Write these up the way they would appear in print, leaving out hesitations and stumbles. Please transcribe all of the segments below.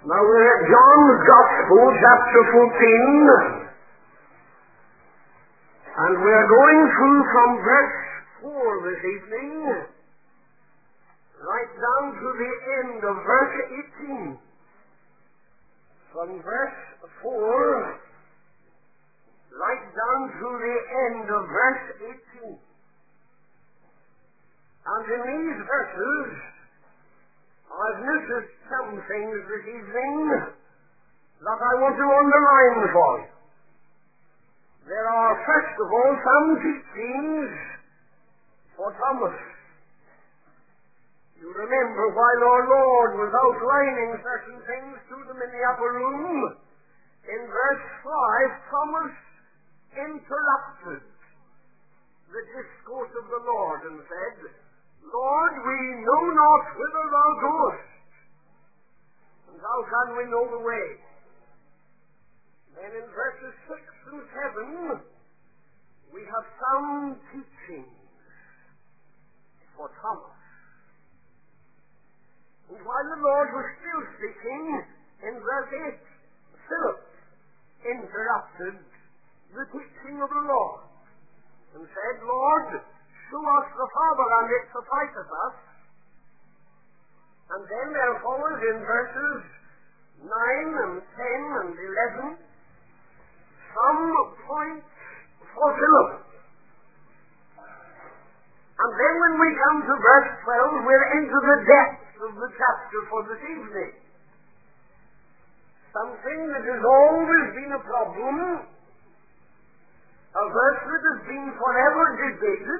Now we're at John's Gospel, chapter 14, and we're going through from verse 4 this evening, right down to the end of verse 18. From verse 4, right down to the end of verse 18. And in these verses, I've noticed some things this evening that I want to underline for you. There are, first of all, some teachings for Thomas. You remember while our Lord was outlining certain things to them in the upper room, in verse 5, Thomas interrupted the discourse of the Lord and said, Lord, we know not whither thou goest, and how can we know the way? Then in verses 6 and 7, we have some teachings for Thomas. And while the Lord was still speaking, in verse 8, Philip interrupted the teaching of the Lord and said, Lord, show us the Father, and it sufficeth us. And then there follows in verses 9 and 10 and 11 some points for Philip. And then when we come to verse 12, we're into the depths of the chapter for this evening. Something that has always been a problem, a verse that has been forever debated,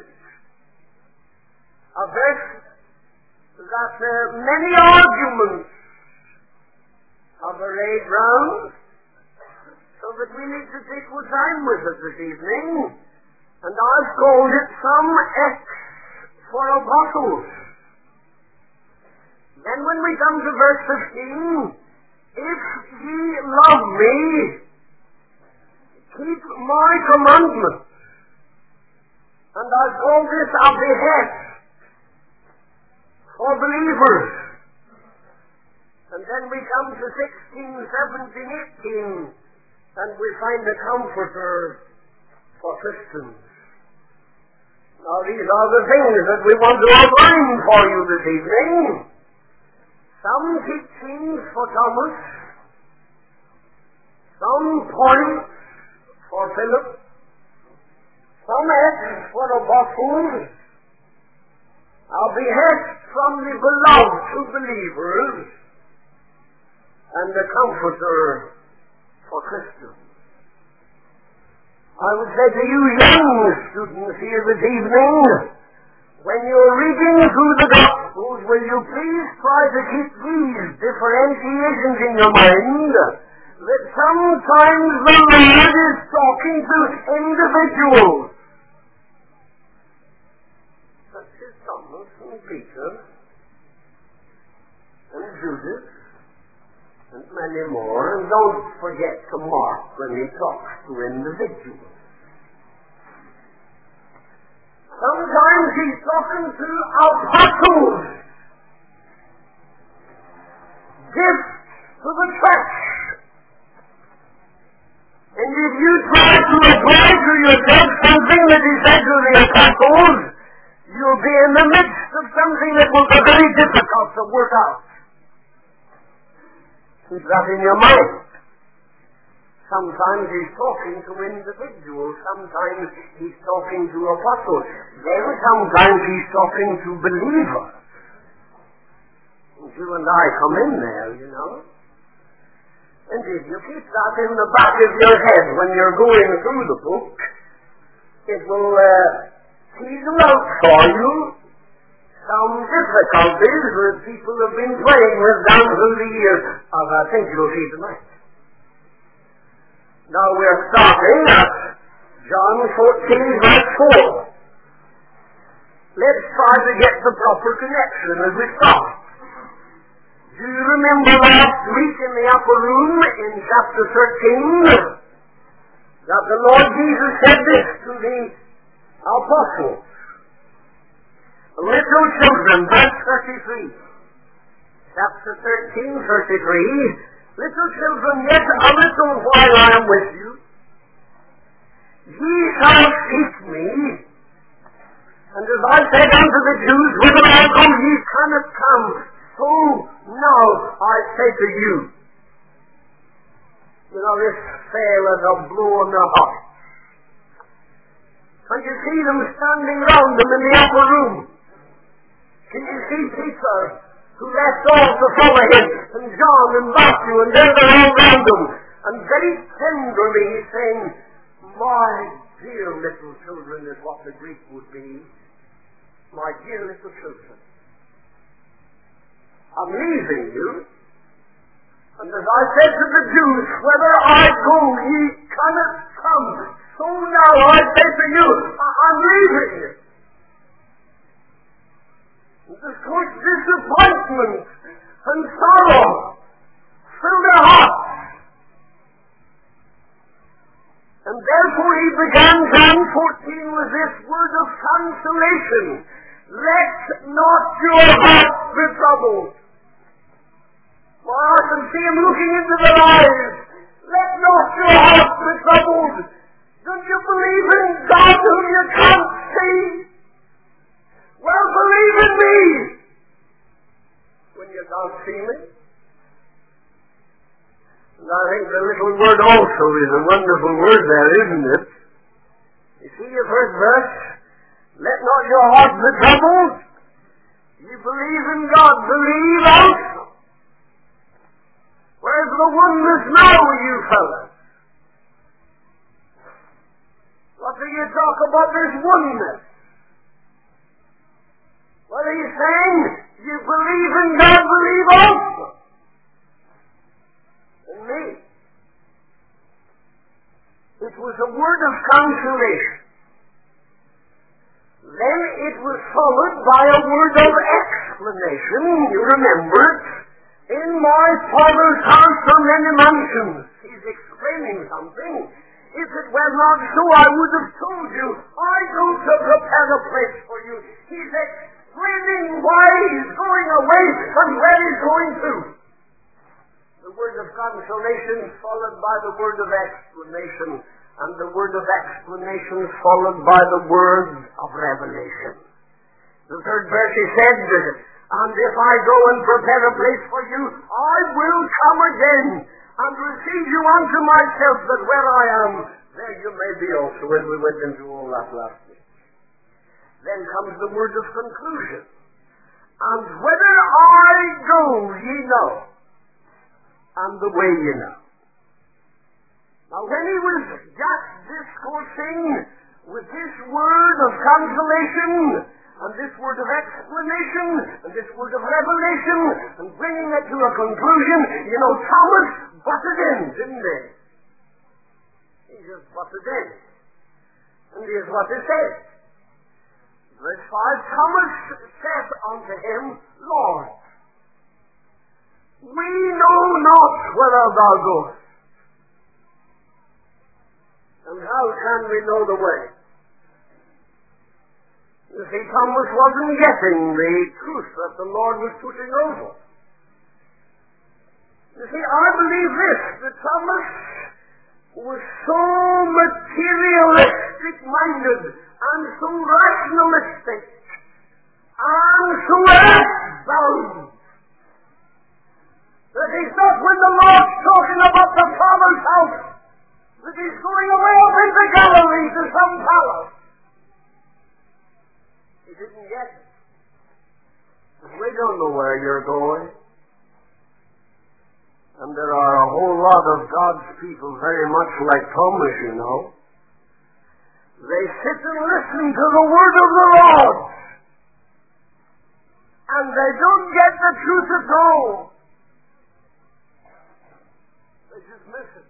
a verse that many arguments have arrayed round, so that we need to take our time with it this evening, and I've called it some X for apostles. Then when we come to verse 15, if ye love me, keep my commandments, and I've called this a behest for believers. And then we come to 16, 17, 18, and we find a comforter for Christians. Now these are the things that we want to outline for you this evening. Some teachings for Thomas, some points for Philip, some acts for apostles, a behest from the beloved to believers, and a comforter for Christians. I would say to you young students here this evening, when you're reading through the Gospels, will you please try to keep these differentiations in your mind, that sometimes the Lord is talking to individuals, such as Thomas and Peter and Judas and many more, and don't forget to mark when he talks to individuals. Sometimes he's talking to apostles, gifts to the church. And if you try to apply to yourself something that he said to the apostles, you'll be in the midst of something that will be very difficult to work out. Keep that in your mind. Sometimes he's talking to individuals, sometimes he's talking to apostles, then sometimes he's talking to believers. And you and I come in there, you know. And if you keep that in the back of your head when you're going through the book, it will tease out for you some difficulties that people have been playing with down through the years, as I think you'll see tonight. Now we're starting at John 14, verse 4. Let's try to get the proper connection as we start. Do you remember last week in the upper room in chapter 13 that the Lord Jesus said this to the apostles? Little children, verse 33. Chapter 13, 33. Little children, yet a little while I am with you. Ye shall seek me. And as I said unto the Jews, whither I go ye cannot come. So now I say to you. You know, this fail as a blow on their heart. And you see them standing round them in the upper room. Can you see Peter, who left all to follow him, and John and Matthew, and there they're all round them. And very tenderly he's saying, my dear little children is what the Greek would be. My dear little children. I'm leaving you. And as I said to the Jews, whither I go ye cannot come. So now I say to you, I'm leaving you. There's such disappointment and sorrow fill their hearts. And therefore he began John 14 with this word of consolation. Let not your heart be troubled. For I can see him looking into their eyes. Let not your heart be troubled. Don't you believe in God whom you can't see? Well, believe in me when you can't see me. And I think the little word also is a wonderful word there, isn't it? You see your first verse? Let not your heart be troubled. You believe in God, believe also. Where's the oneness now, you fellas? What do you talk about this oneness? What are you saying? You believe in God, believe also in me. It was a word of consolation. Then it was followed by a word of explanation. You remember it. In my Father's house are many mansions. He's explaining something. If it were not so, I would have told you. I go to prepare a place for you. He's explaining why he's going away and where he's going to. The word of consolation followed by the word of explanation, and the word of explanation followed by the word of revelation. The third verse he said, and if I go and prepare a place for you, I will come again and receive you unto myself, that where I am, there you may be also. When we went into all that last week. Then comes the word of conclusion. And whither I go, ye know, and the way ye know. Now when he was just discoursing with this word of consolation, and this word of explanation, and this word of revelation, and bringing it to a conclusion, you know, Thomas butted in, didn't he? He just butted in. And here's what he said. Verse 5, Thomas said unto him, Lord, we know not whither thou goest, and how can we know the way? You see, Thomas wasn't getting the truth that the Lord was putting over. You see, I believe this, that Thomas was so materialistic-minded and so rationalistic and so earth-bound that he thought when the Lord's talking about the Father's house that he's going away up into Galilee to some palace. He didn't get it. We don't know where you're going. And there are a whole lot of God's people very much like Thomas, you know. They sit and listen to the word of the Lord. And they don't get the truth at all. They just miss it.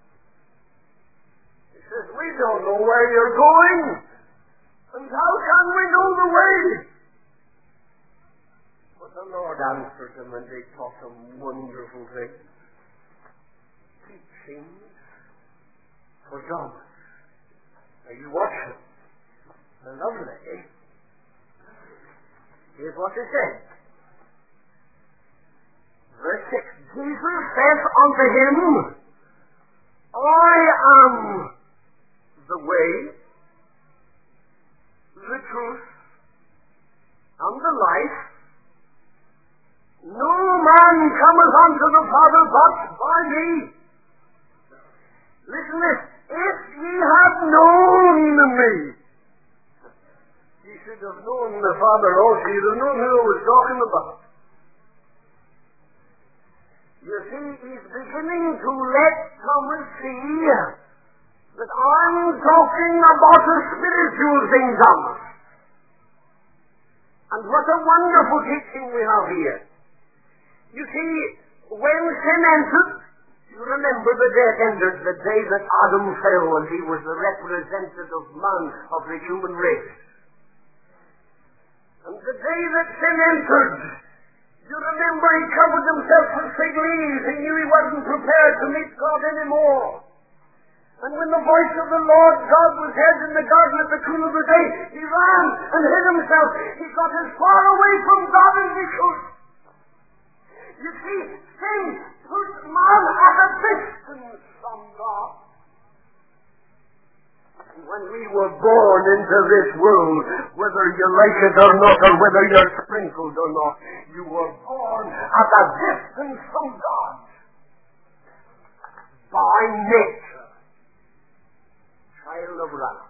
He says, we don't know where you're going. And how can we know the way? But the Lord answered them, and they taught them wonderful things. Teachings for Thomas. Now you watch them. They're lovely. Here's what he said. Verse 6. Jesus saith unto him, I am the way, the truth, and the life. No man cometh unto the Father but by me. Listen to this. If ye had known me, ye should have known the Father also. You'd have known who I was talking about. You see, he's beginning to let Thomas see that I'm talking about a spiritual thing, Thomas. And what a wonderful teaching we have here. You see, when sin entered, you remember the day it entered, the day that Adam fell, and he was the representative man of the human race. And the day that sin entered, you remember he covered himself with fig leaves. He knew he wasn't prepared to meet God anymore. And when the voice of the Lord God was heard in the garden at the cool of the day, he ran and hid himself. He got as far away from God as he could. You see, sin put man at a distance from God. And when we were born into this world, whether you like it or not, or whether you're sprinkled or not, you were born at a distance from God. By nature. Child of wrath.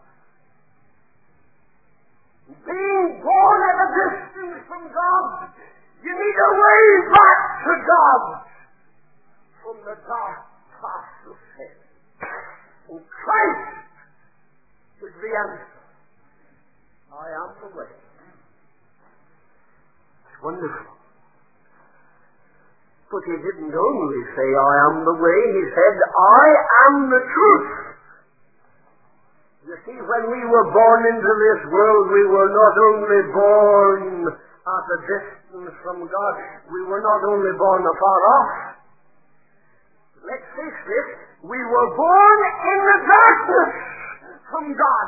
Being born at a distance from God, you need a way back to God from the dark path of sin. And Christ is the answer. I am the way. It's wonderful. But he didn't only say, I am the way. He said, I am the truth. You see, when we were born into this world, we were not only born at a distance from God, we were not only born afar off. Let's face this, we were born in the darkness from God.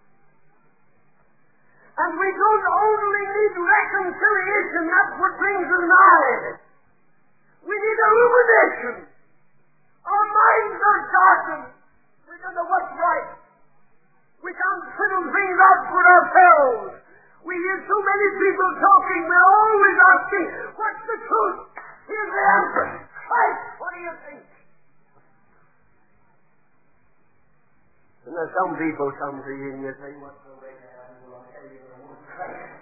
And we don't only need reconciliation, that's what brings us nigh. We need illumination. Our minds are darkened. We don't know what's right. We can't fiddle things out for ourselves. We hear so many people talking, we're always asking, what's the truth? Here's the answer. Christ, what do you think? And there's some people come to you and you say, what's the way to heaven? I'll tell you the word Christ.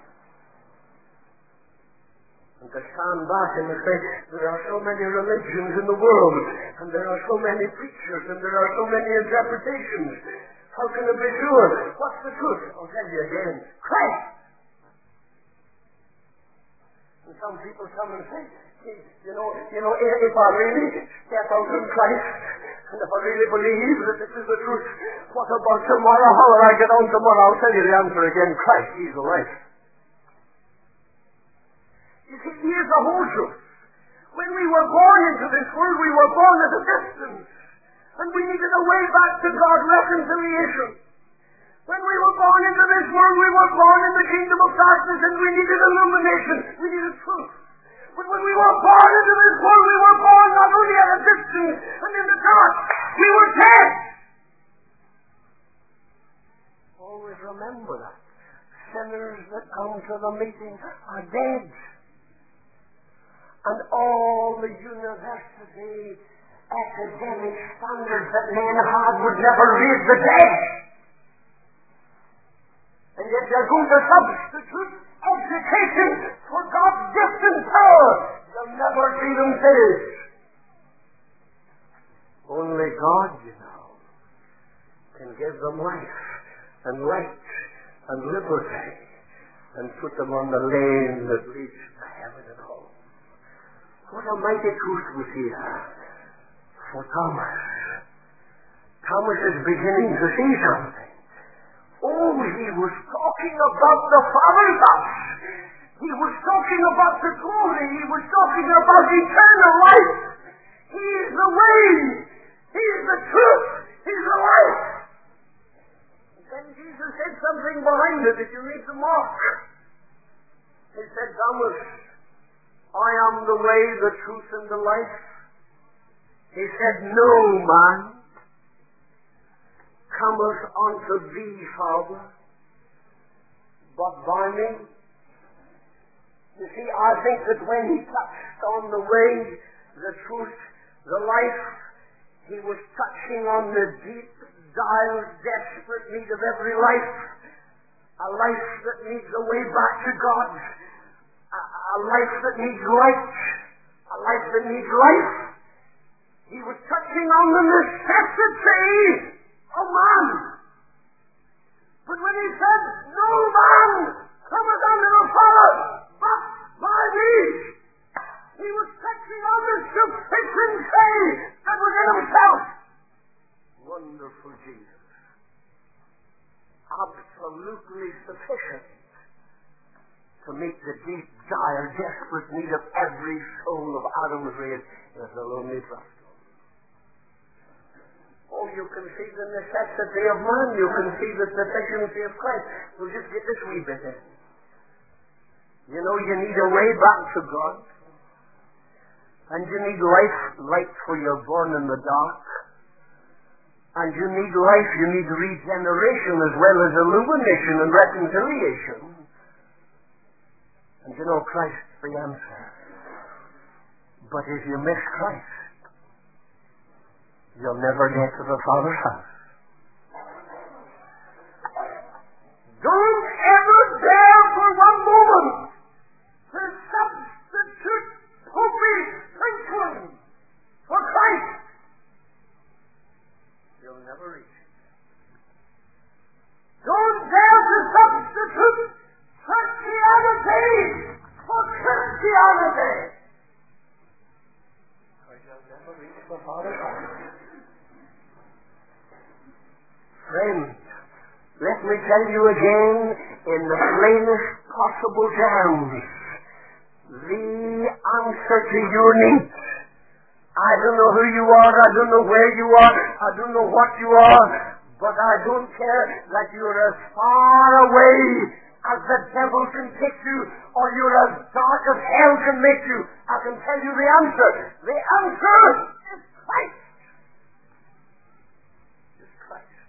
And to stand back and to say, there are so many religions in the world, and there are so many preachers, and there are so many interpretations. How can it be sure? What's the truth? I'll tell you again. Christ! And some people come and say, you know, if I really step out in Christ, and if I really believe that this is the truth, what about tomorrow? How will I get on tomorrow? I'll tell you the answer again. Christ, He's the life. You see, here's the whole truth. When we were born into this world, we were born at a distance. And we needed a way back to God, reconciliation. When we were born into this world, we were born in the kingdom of darkness, and we needed illumination. We needed truth. But when we were born into this world, we were born not only at a distance and in the dark, we were dead. Always remember that. Sinners that come to the meeting are dead. And all the university academic standards that men have would never raise the dead. And yet they're going to substitute education for God's gift and power. You'll never see them saved. Only God, you know, can give them life and light and liberty and put them on the lane that leads to heaven and home. What a mighty truth was here for Thomas. Thomas is beginning to see something. Oh, he was talking about the Father's house. He was talking about the glory. He was talking about eternal life. He is the way. He is the truth. He's the life. And then Jesus said something behind it that you need to mark. He said, Thomas, I am the way, the truth, and the life. He said, "No man cometh unto thee, Father, but by me." You see, I think that when he touched on the way, the truth, the life, he was touching on the deep, dire, desperate need of every life. A life that needs a way back to God. A life that needs light. A life that needs life. He was touching on the necessity of man. But when he said, "No man cometh unto the Father but by me," he was touching on the sufficiency that was in himself. Wonderful Jesus. Absolutely sufficient to meet the deep, dire, desperate need of every soul of Adam's race as the lonely trust. Oh, you can see the necessity of man. You can see the sufficiency of Christ. We'll just get this wee bit in. You know, you need a way back to God. And you need light for you're born in the dark. And you need life, you need regeneration as well as illumination and reconciliation. And you know, Christ's the answer. But if you miss Christ, you'll never get to the Father's house. Don't ever dare for one moment to substitute poopy sprinkling for Christ. You'll never reach it. Don't dare to substitute Christianity for Christianity. Or you'll never reach the Father's house. Friends, let me tell you again in the plainest possible terms, the answer to your needs. I don't know who you are, I don't know where you are, I don't know what you are, but I don't care that you're as far away as the devil can take you, or you're as dark as hell can make you. I can tell you the answer. The answer is Christ. Is Christ.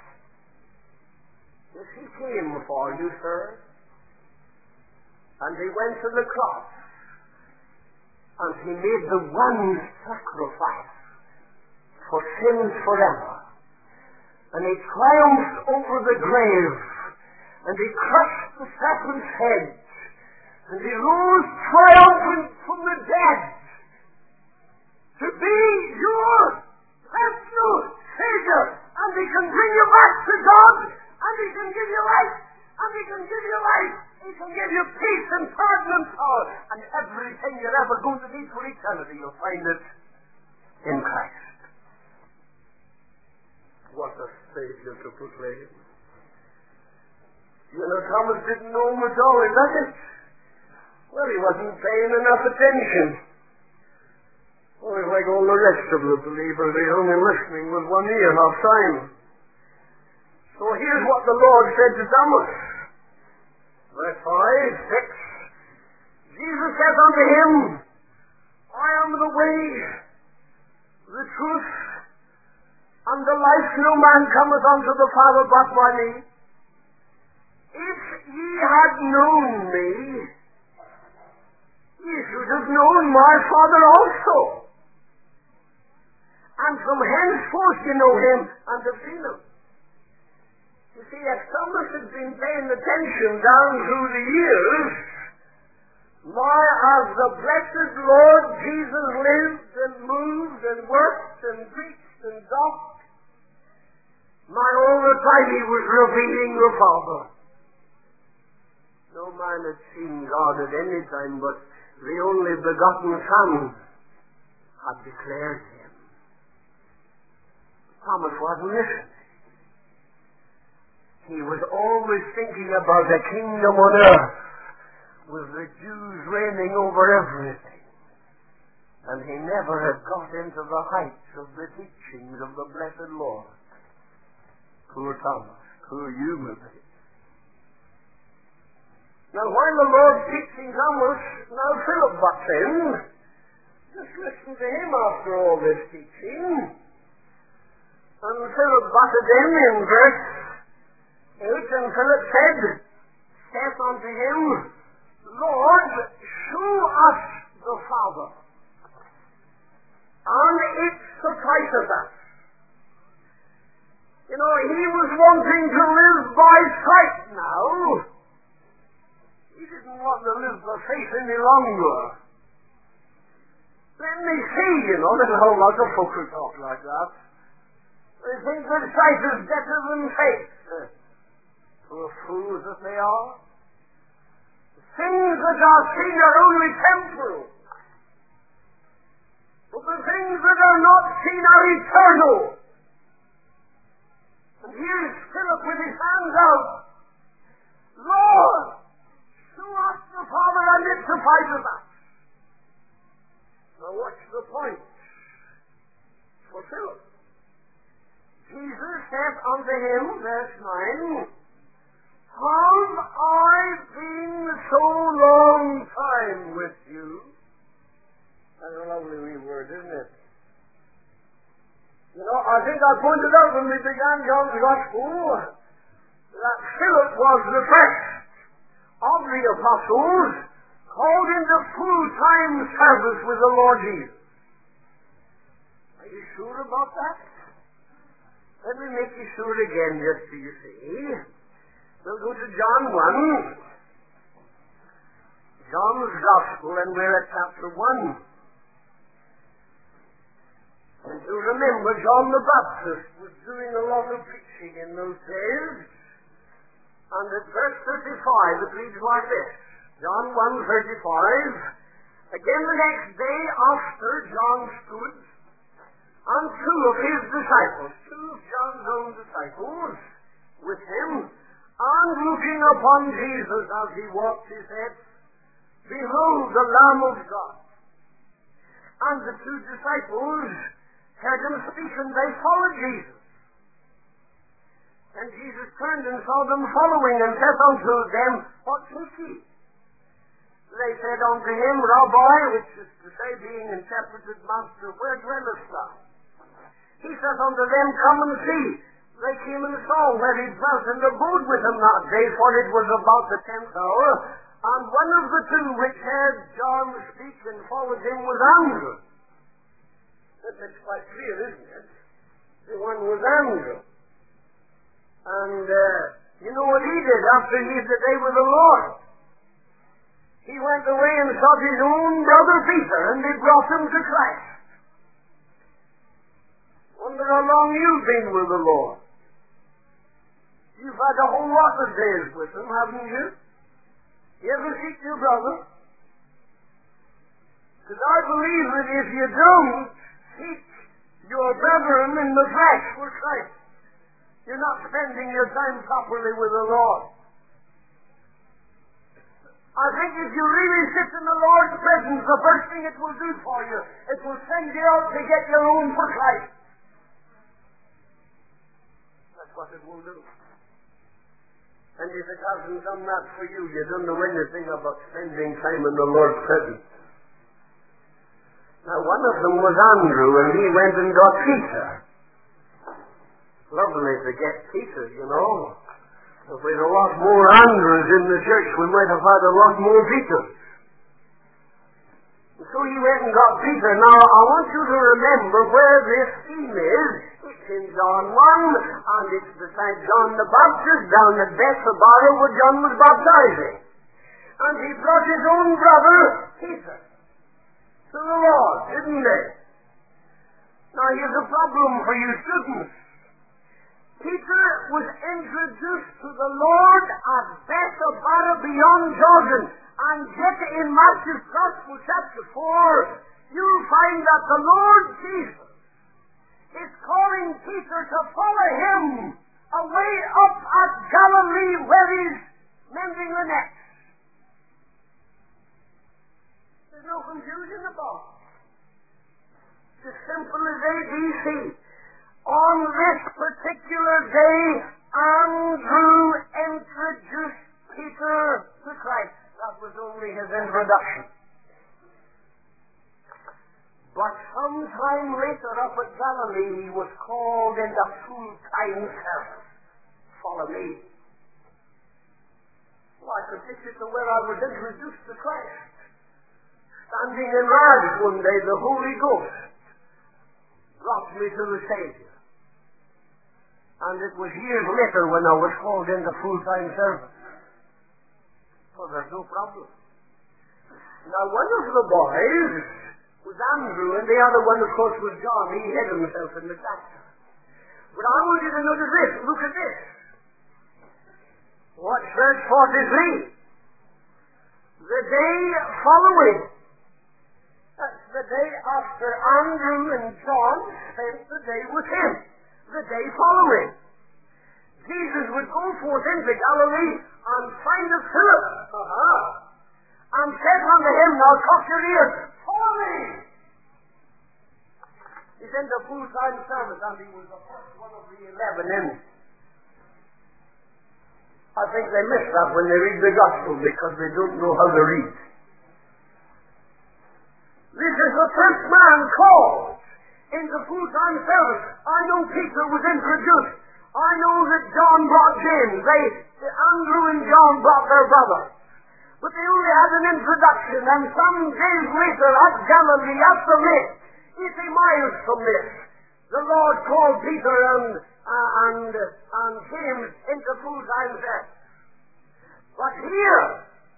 Yes, he came for you, sir. And he went to the cross. And he made the one sacrifice for sins forever. And he triumphed over the grave. And he crushed the serpent's head. And he rose triumphant from the dead to be your personal Savior. And he can bring you back to God. And he can give you life. And he can give you life. He can give you peace and pardon and power. And everything you're ever going to need for eternity, you'll find it in Christ. What a Savior to proclaim. You know, Thomas didn't know him at all, is that it? Well, he wasn't paying enough attention. Well, he's like all the rest of the believers. He's only listening with one ear half time. So here's what the Lord said to Thomas. Verse 5, 6. Jesus says unto him, I am the way, the truth, and the life. No man cometh unto the Father but by me. If ye had known me, ye should have known my Father also. And from henceforth you know him and have seen him. You see, if Thomas had been paying attention down through the years, as the blessed Lord Jesus lived and moved and worked and preached and talked, all the time he was revealing the Father. No man had seen God at any time, but the only begotten Son had declared him. Thomas wasn't listening. He was always thinking about the kingdom on earth, with the Jews reigning over everything. And he never had got into the heights of the teachings of the blessed Lord. Poor Thomas, poor you, maybe. Now, while the Lord's teaching Thomas, now Philip butts in. Just listen to him after all this teaching. And Philip butted in verse 8, and Philip saith unto him, Lord, shew us the Father, and it sufficeth us. You know, he was wanting to live by sight now. He didn't want to live by faith any longer. Let me see, you know, there's a whole lot of folk who talk like that. They think that sight is better than faith. Poor fools that they are. The things that are seen are only temporal. But the things that are not seen are eternal. And here's Philip with his hands out. Lord, show us the Father, and it suffices us. Now what's the point for Philip? Jesus saith unto him, verse 9, Have I been so long time with you? That's a lovely wee word, isn't it? You know, I think I pointed out when we began John's Gospel that Philip was the first of the apostles called into full-time service with the Lord Jesus. Are you sure about that? Let me make you sure again, just so you see. We'll go to John 1. John's Gospel, and we're at chapter 1. And you remember, John the Baptist was doing a lot of preaching in those days. And at verse 35, it reads like this. John 1:35. Again the next day after, John stood, and two of his disciples, two of John's own disciples, with him, and looking upon Jesus as he walked, he said, Behold the Lamb of God. And the two disciples heard him speak, and they followed Jesus. And Jesus turned and saw them following, and said unto them, What seek ye? They said unto him, Rabbi, which is to say, being interpreted, Master, where dwellest thou? He said unto them, Come and see. They came and saw where he dwelt, and abode with him that day, for it was about the 10th hour. And one of the two which heard John speak and followed him was Andrew. That's quite clear, isn't it? The one was Andrew. And you know what he did after he had the day with the Lord? He went away and sought his own brother Peter, and they brought him to Christ. Wonder how long you've been with the Lord. You've had a whole lot of days with him, haven't you? You ever seek your brother? Because I believe that if you don't seek your brethren in the flesh for Christ, you're not spending your time properly with the Lord. I think if you really sit in the Lord's presence, the first thing it will do for you, it will send you out to get your own for Christ. That's what it will do. And if it hasn't done that for you, you don't know anything about spending time in the Lord's presence. Now, one of them was Andrew, and he went and got Peter. Lovely to get Peter, you know. If we had a lot more Andrews in the church, we might have had a lot more Peters. So he went and got Peter. Now, I want you to remember where this scene is. It's in John 1, and it's beside John the Baptist, down at Bethabara, where John was baptizing. And he brought his own brother, Peter, to the Lord, didn't he? Now, here's a problem for you students. Peter was introduced to the Lord at Bethabara beyond Jordan. And yet in Matthew's Gospel chapter 4, you'll find that the Lord Jesus is calling Peter to follow him away up at Galilee where he's mending the nets. There's no confusion about it. It's as simple as ABC. On this particular day, Andrew introduced Peter to Christ. That was only his introduction. But sometime later up at Galilee, he was called into full-time service. Follow me. Well, I could take you to where I was introduced to Christ. Standing in rags one day, the Holy Ghost brought me to the Savior. And it was years later when I was called into full-time service. So there's no problem. Now, one of the boys was Andrew, and the other one, of course, was John. He hid himself in the tractor. But I want you to notice this. Look at this. Watch verse 43. The day following, that's the day after Andrew and John spent the day with him. The day following, Jesus would go forth into Galilee and findeth Philip. And said unto him, now cock your ears, follow me. He's in the full-time service, and he was the first one of the 11 in. I think they miss that when they read the gospel because they don't know how to read. This is the first man called into full-time service. I know Peter was introduced. I know that John brought James. Andrew and John brought their brother. But they only had an introduction, and some days later at Galilee, at the lake, 80 miles from this, the Lord called Peter and James into full-time service. But here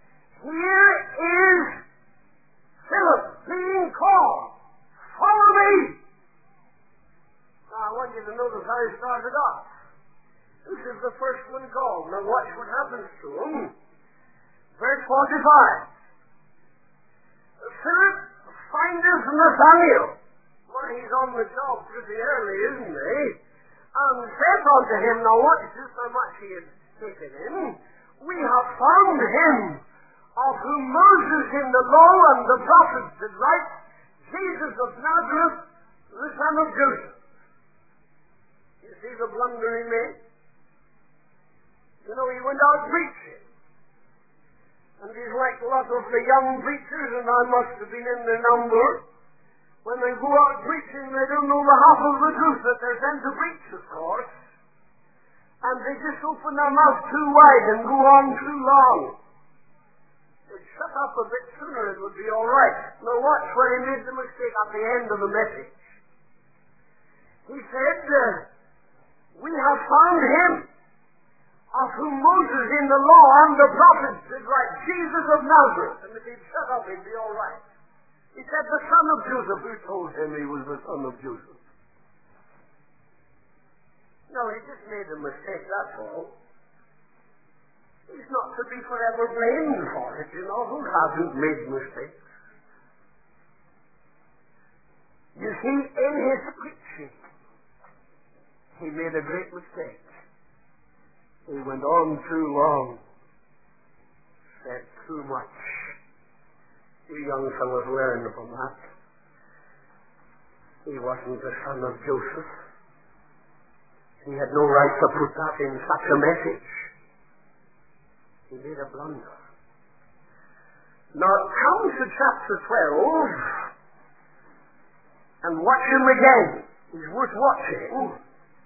is Philip being called. Follow me. Now I want you to notice how he started off. This is the first one called. Now watch what happens to him. Verse 45. Philip findeth Nathanael. Well, he's on the job pretty early, isn't he? And saith unto him, now watch just how much he had taken in. We have found him, of whom Moses in the law and the prophets did write, Jesus of Nazareth, the son of Joseph. You see the blunder he made? You know, he went out preaching. And he's like a lot of the young preachers, and I must have been in their number. When they go out preaching, they don't know the half of the truth that they're sent to preach, of course. And they just open their mouth too wide and go on too long. They'd shut up a bit sooner, it would be all right. Now watch where he made the mistake at the end of the message. He said, we have found him, of whom Moses in the law and the prophets did write, Jesus of Nazareth. And if he'd shut up, he'd be all right. He said, the son of Joseph. Who told him he was the son of Joseph? No, he just made a mistake, that's all. He's not to be forever blamed for it, you know. Who hasn't made mistakes? You see, in his preaching, he made a great mistake. He went on too long, said too much. You young fellows learn from that. He wasn't the son of Joseph. He had no right to put that in such a message. He made a blunder. Now come to chapter 12 and watch him again. He's worth watching.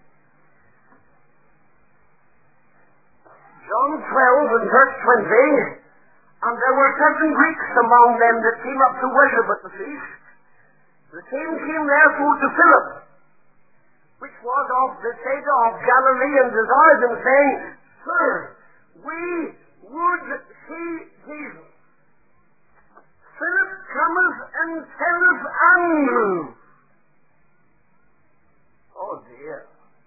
John 12 and verse 20, and there were certain Greeks among them that came up to worship at the feast. The same came therefore to Philip, which was of Bethsaida of Galilee, and desired him, saying, Sir, we would see Jesus. Philip cometh and telleth Andrew. Oh dear.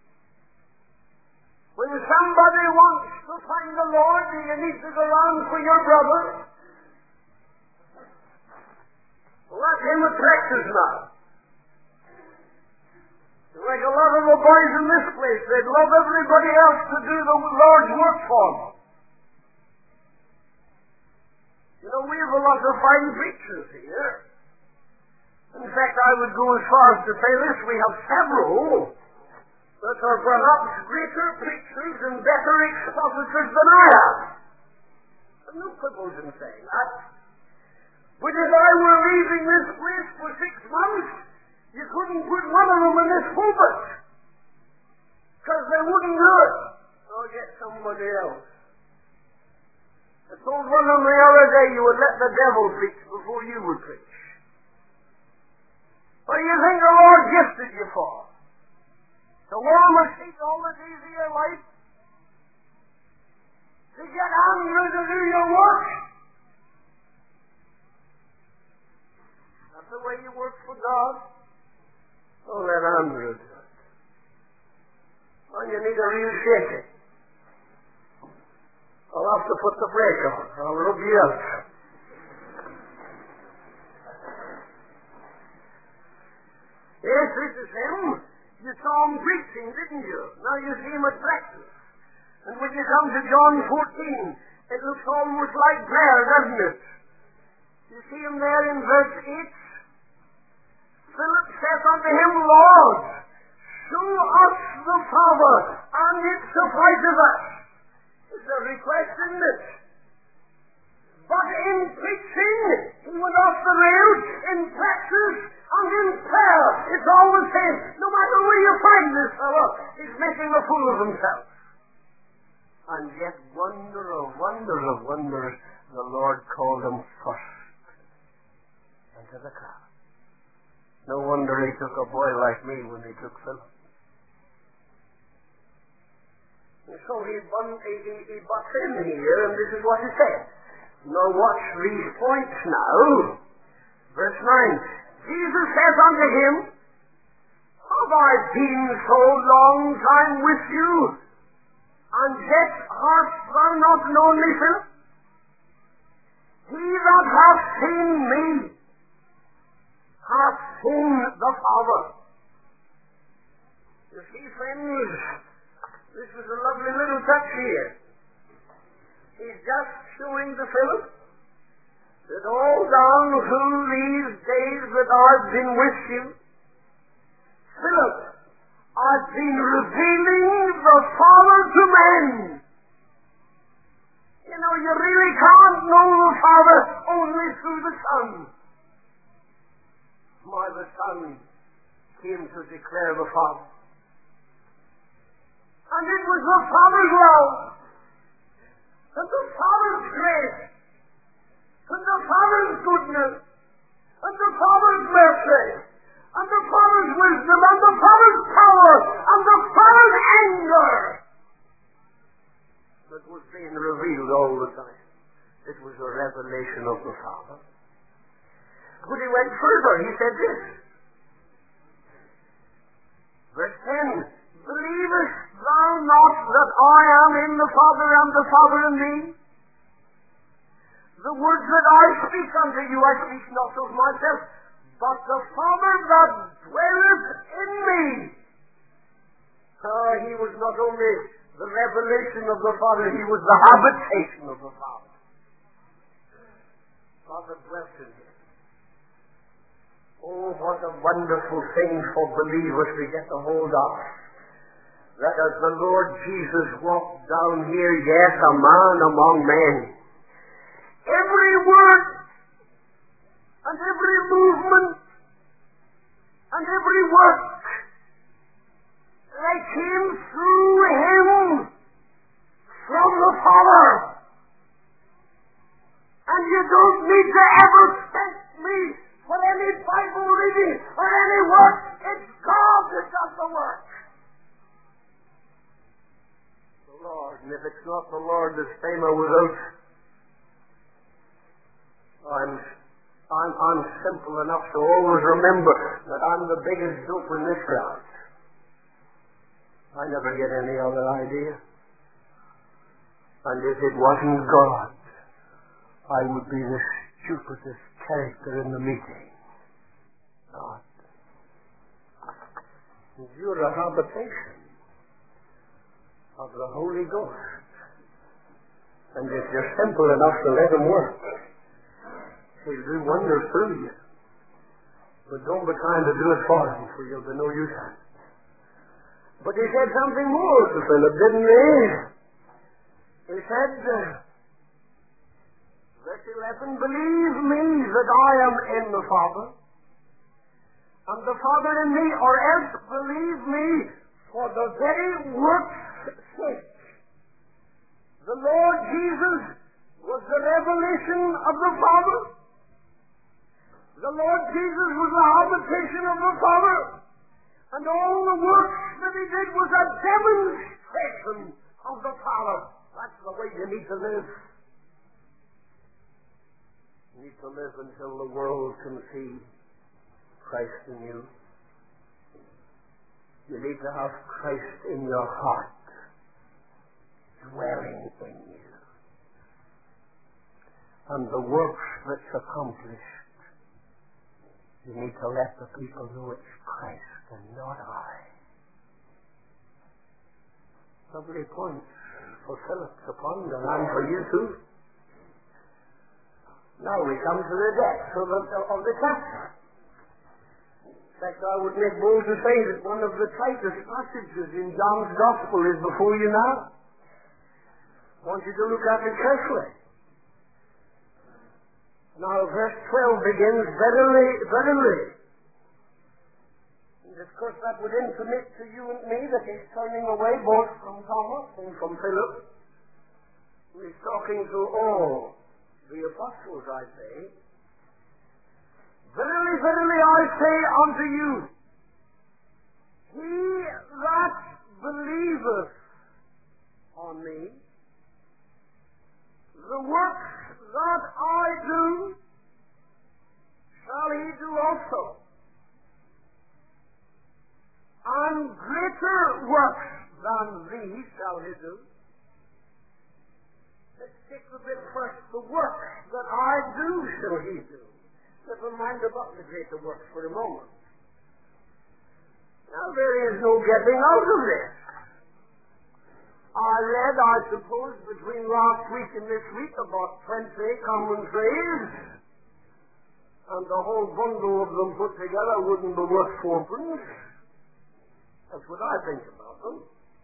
When somebody wants to find the Lord, do you need to go round for your brother? Let him a practice now. Like a lot of the boys in this place, they'd love everybody else to do the Lord's work for them. You know, we have a lot of fine preachers here. In fact, I would go as far as to say this, we have several that are perhaps greater preachers and better expositors than I am. I'm no quibbles in saying that. But if I were leaving this place for 6 months, prove it. Because they wouldn't do it. I'll get somebody else. I told one of them the other day you would let the devil preach before you would preach. What do you think the Lord gifted you for? To warm a seat all the days of your life? To get hungry to do your work? That's the way you work for God. Oh, let Andrew do it. And you need a real shaking. I'll have to put the brake on. I'll rub you out. Yes, this is him. You saw him preaching, didn't you? Now you see him at practice. And when you come to John 14, it looks almost like prayer, doesn't it? You see him there in verse 8. Philip saith unto him, Lord, show us the Father, and it sufficeth us. It's a request, isn't it? But in preaching, he went off the rails. In practice and in prayer, it's all the same. No matter where you find this fellow, he's making a fool of himself. And yet, wonder of wonders of wonders, the Lord called him first into the crowd. No wonder he took a boy like me when he took Philip. And so he butts in here, and this is what he said. Now watch these points now. Verse 9. Jesus saith unto him, Have I been so long time with you, and yet hast thou not known me, Philip? He that hath seen me hath seen the Father. You see, friends, this is a lovely little touch here. He's just showing to Philip that all down through these days that I've been with you, Philip, I've been revealing the Father to men. You know, you really can't know the Father only through the Son. My, the Son came to declare the Father. And it was the Father's love, and the Father's grace, and the Father's goodness, and the Father's mercy, and the Father's wisdom, and the Father's power, and the Father's anger that was being revealed all the time. It was a revelation of the Father. But he went further. He said this. Verse 10. Believest thou not that I am in the Father, and the Father in me? The words that I speak unto you, I speak not of myself, but the Father that dwelleth in me. He was not only the revelation of the Father, he was the habitation of the Father. Father dwelt in him. Oh, what a wonderful thing for believers to get a hold of. That as the Lord Jesus walked down here, yes, a man among men, every word and every movement and every work, they came through him from the Father. And you don't need to ever thank me for any Bible reading or any work. It's God that does the work. Lord, and if it's not the Lord that's famous without, I'm simple enough to always remember that I'm the biggest dope in this crowd. I never get any other idea. And if it wasn't God, I would be the stupidest character in the meeting. God. You're a habitation of the Holy Ghost. And if you're simple enough to let him work, he'll do wonders through you. But don't be trying to do it for him, for you'll be no use at it. But he said something more to Philip, didn't he? He said, verse 11, believe me that I am in the Father, and the Father in me, or else believe me for the very work's sake. The Lord Jesus was the revelation of the Father. The Lord Jesus was the habitation of the Father. And all the works that he did was a demonstration of the Father. That's the way you need to live. You need to live until the world can see Christ in you. You need to have Christ in your heart, dwelling in you. And the works that's accomplished, you need to let the people know it's Christ and not I. Lovely points for Philip to ponder, and for you too. Now we come to the depth of the chapter. In fact, I would make bold to say that one of the tightest passages in John's Gospel is before you now. I want you to look at it carefully. Now, verse 12 begins, verily, verily. And of course that would intimate to you and me that he's turning away both from Thomas and from Philip. He's talking to all the apostles, I say. Verily, verily, I say unto you, he that believeth on me, the works that I do, shall he do also. And greater works than these shall he do. Let's take the bit first. The works that I do shall he do. Never mind about the greater works for a moment. Now there is no getting out of this. I read, I suppose, between last week and this week about 20 commentaries, and the whole bundle of them put together wouldn't be worth 4 pence. That's what I think about them.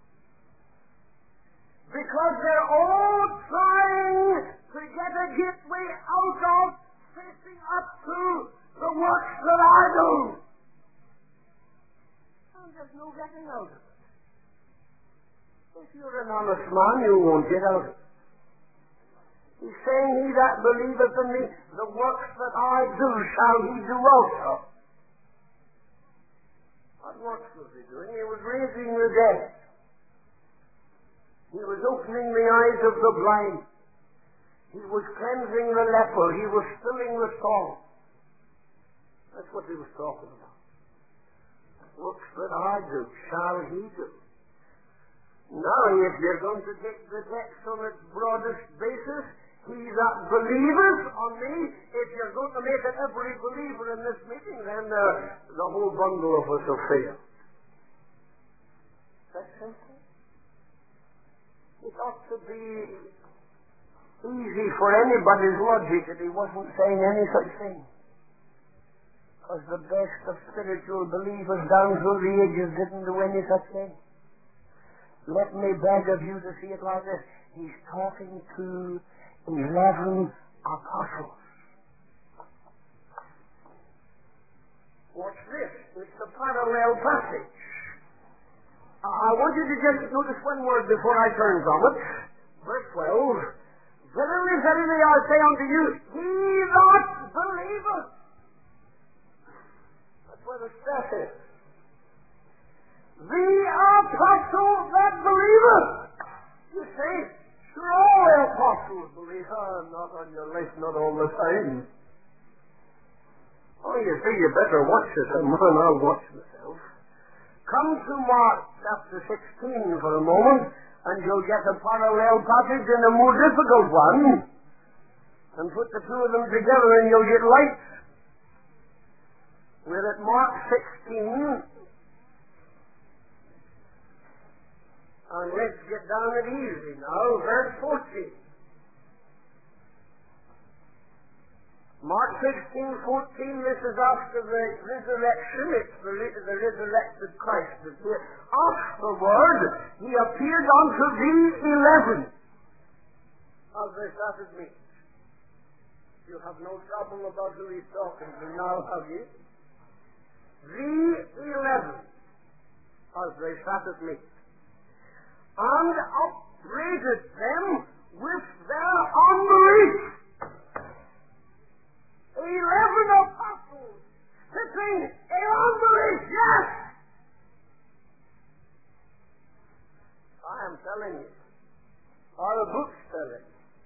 Because they're all trying to get a gateway out of facing up to the works that I do. And there's no getting out of it. If you're an honest man, you won't get out of it. He's saying, he that believeth in me, the works that I do shall he do also. What works was he doing? He was raising the dead. He was opening the eyes of the blind. He was cleansing the leper. He was stilling the storm. That's what he was talking about. Works that I do shall he do. Now, if you're going to take the text on its broadest basis, he that believeth on me, if you're going to make it every believer in this meeting, then the whole bundle of us will fail. That's simple. It ought to be easy for anybody's logic that he wasn't saying any such thing. Because the best of spiritual believers down through the ages didn't do any such thing. Let me beg of you to see it like this. He's talking to 11 apostles. What's this? It's a parallel passage. I want you to just notice one word before I turn from it. Verse 12. Verily, verily, I say unto you, he that believeth. That's where the stress is. The apostle that believeth. You see, sure all the apostles believe. Not on your list, not all the time. Oh, you see, you better watch it, and I'll watch myself. Come to Mark chapter 16 for a moment, and you'll get a parallel passage and a more difficult one, and put the two of them together and you'll get light. We're at Mark 16. And let's get down it easy now, verse 14. Mark 16:14, this is after the resurrection. It's the resurrected Christ. Afterward, he appeared unto the 11. As they sat at meat. You have no trouble about who he's talking to now, have you? the 11, as they sat at meat, and upbraided them with their unbelief. 11 apostles sitting in unbelief, yes! I am telling you, our books tell it.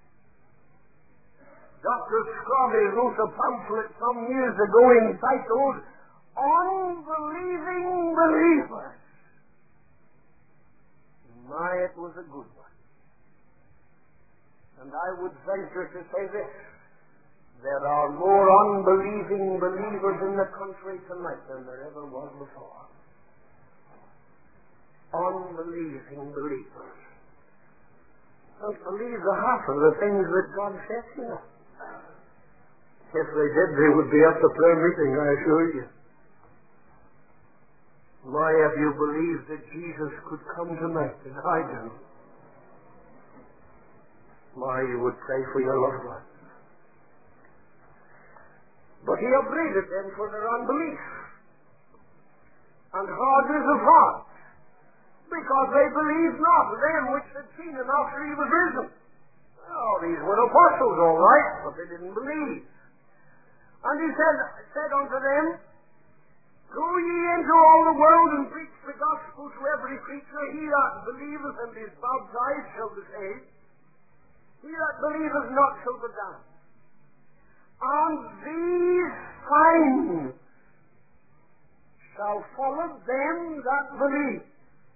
Dr. Scroggie wrote a pamphlet some years ago entitled Unbelieving Believers. My, it was a good one. And I would venture to say this: there are more unbelieving believers in the country tonight than there ever was before. Unbelieving believers don't believe the half of the things that God says, you know. If they did, they would be at the prayer meeting, I assure you. My, if you believed that Jesus could come tonight, and I do, my, you would pray for your loved ones. But he upbraided them for their unbelief and hardness of heart, because they believed not them which had seen him after he was risen. Well, these were apostles, all right, but they didn't believe. And he said unto them, Go ye into all the world and preach the gospel to every creature. He that believeth and is baptized shall be saved. He that believeth not shall be damned. And these signs shall follow them that believe.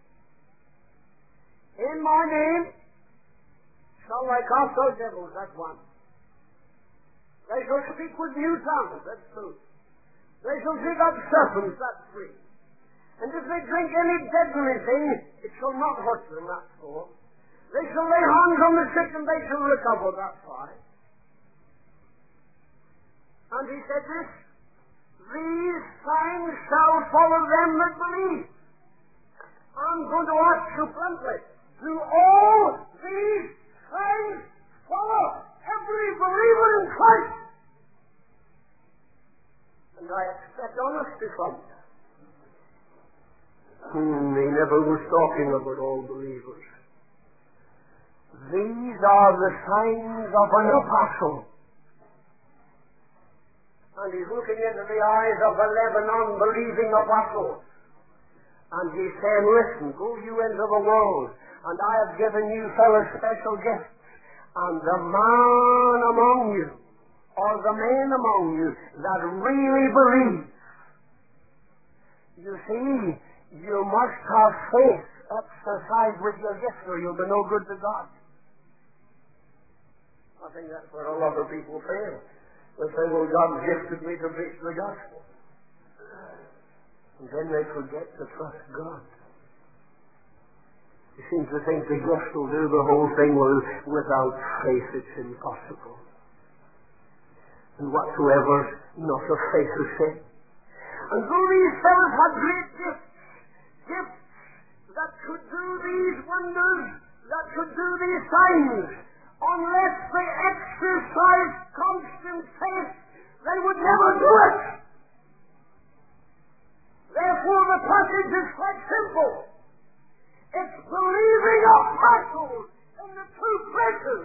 In my name shall they cast out devils, that's one. They shall speak with new tongues, that's two. They shall take up serpents, that's three. And if they drink any deadly thing, it shall not hurt them, that's four. They shall lay hands on the sick and they shall recover, that's five. And he said this: These signs shall follow them that believe. I'm going to ask you bluntly, do all these signs follow every believer in Christ? And I expect honesty from you. He never was talking about all believers. These are the signs of an apostle. And he's looking into the eyes of 11 unbelieving apostles. And he said, Listen, go you into the world, and I have given you fellow special gifts. And the man among you, or the men among you, that really believe, you see, you must have faith exercised with your gifts, or you'll be no good to God. I think that's where a lot of people fail. They say, well, God gifted me to preach the gospel. And then they forget to trust God. You seem to think the gift will do the whole thing. Well, without faith it's impossible. And whatsoever not of faith is sin. And though these fellows had great gifts that could do these wonders, that could do these signs, unless they exercised constant faith, they would never do it. Therefore, the passage is quite simple. It's believing apostles in the two places.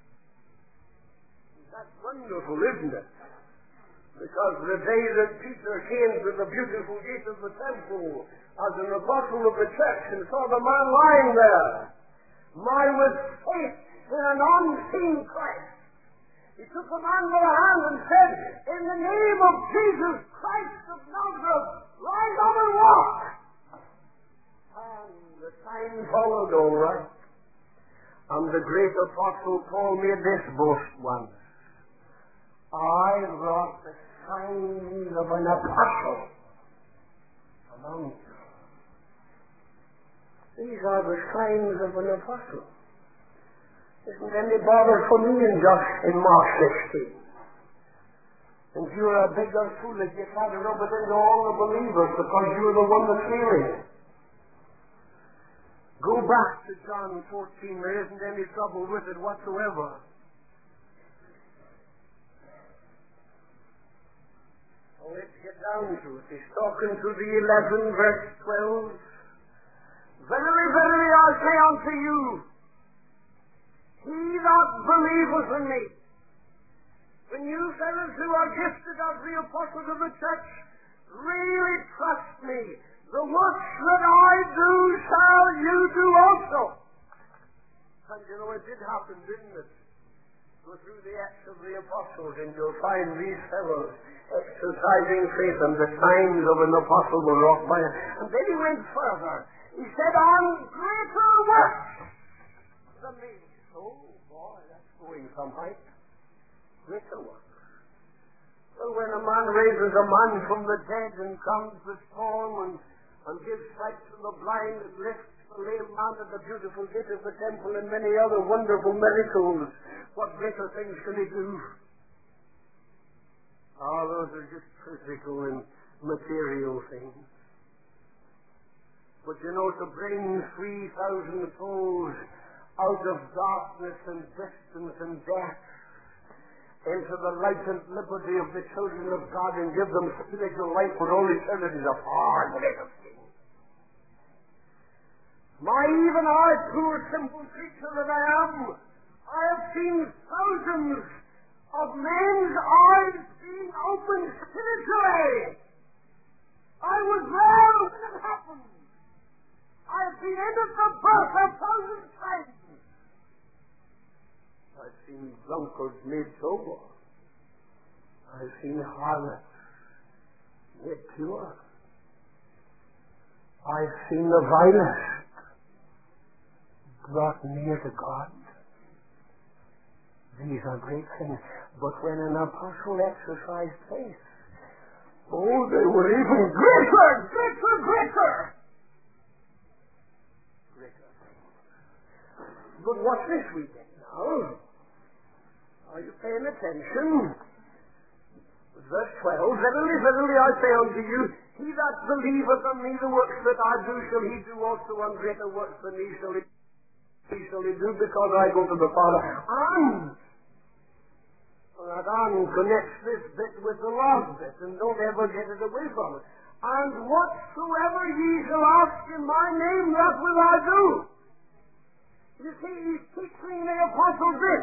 That's wonderful, isn't it? Because the day that Peter came to the beautiful gate of the temple as an apostle of the church and saw the man lying there, with faith in an unseen Christ, he took the man by the hand and said, In the name of Jesus Christ of Nazareth, rise up and walk. And the sign followed, all right. And the great apostle Paul made this boast once: I wrought the signs of an apostle among you. These are the signs of an apostle. Isn't any bother for me in Mark 16? And you're a bigger fool if you try to rub it into all the believers because you're the one that's feeling it. Go back to John 14. There isn't any trouble with it whatsoever. So let's get down down to it. He's talking to the 11, verse 12. Verily, verily, I say unto you, he that believeth in me. When you fellows who are gifted as the apostles of the church really trust me, the works that I do shall you do also. And you know, it did happen, didn't it? Go through the Acts of the Apostles and you'll find these fellows exercising faith, and the signs of an apostle were wrought by him. And then he went further. He said, on greater works than these. Oh boy, that's going some height. Greater works. Well, when a man raises a man from the dead and calms the storm and gives sight to the blind and lifts the lame man at the beautiful gate of the temple and many other wonderful miracles, what greater things can he do? Ah, those are just physical and material things. But you know, to bring 3,000 souls out of darkness and distance and death into the light and liberty of the children of God and give them spiritual life for all eternity is a far greater thing. Even I, poor simple creature that I am, I have seen thousands of men's eyes being opened spiritually. I was there when it happened. I have been in at the birth 1,000 times. I've seen drunkards made sober. I've seen harlots made pure. I've seen the vilest brought near to God. These are great things. But when an apostle exercised faith, oh, they were even greater. But what's this weekend now? Are you paying attention? Verse 12, verily, verily, I say unto you, he that believeth on me, the works that I do, shall he do also, and greater works than me shall he do, because I go to the Father. And that connects this bit with the last bit, and don't ever get it away from it. And whatsoever ye shall ask in my name, that will I do. You see, he's teaching the apostles this.